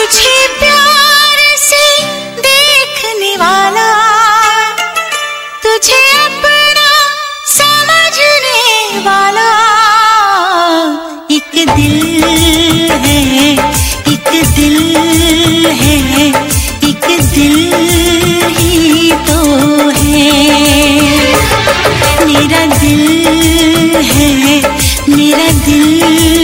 तुझे प्यार से देखने वाला, तुझे अपना समझने वाला एक दिल है, एक दिल है, एक दिल ही तो है। मेरा दिल है, मेरा दिल